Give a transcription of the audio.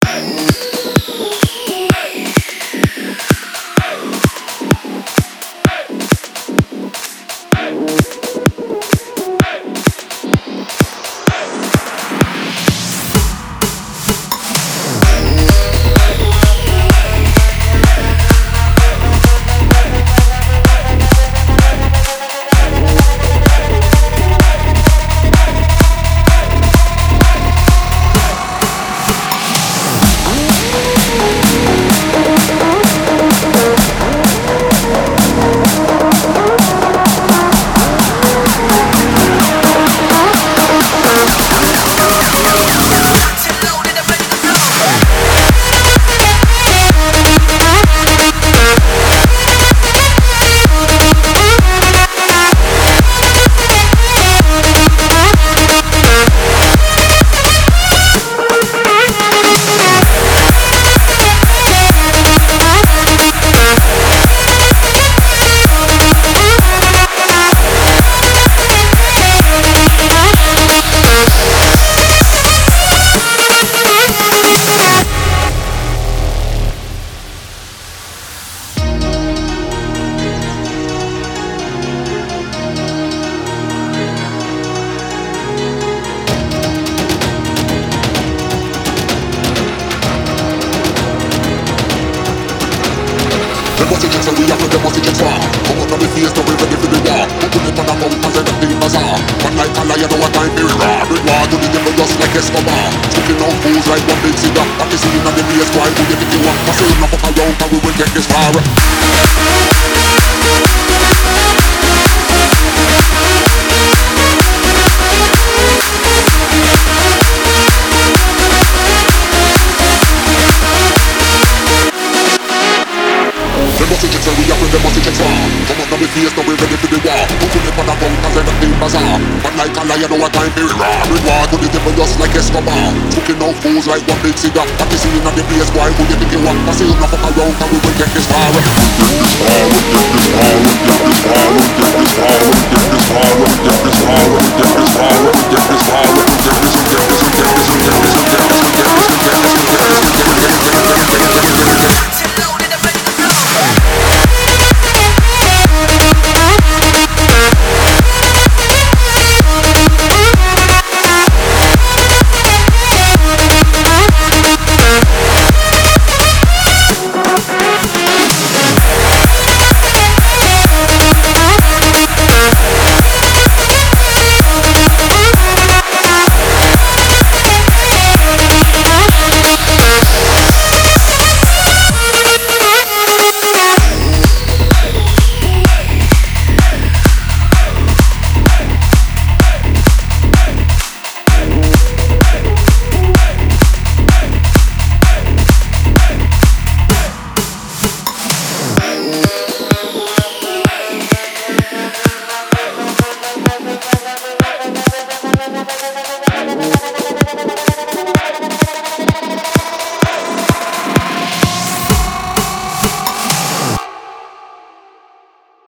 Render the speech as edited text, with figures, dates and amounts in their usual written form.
Like one big cigar, but you see in the place, why would you think you want? I say enough fuck around, and we will get this far. Get this far, get this far, get this far, get this far, get this far, get this far, get this far, get this far, get this far, get this, get this, get this, get this, get this, get this, get this, get this.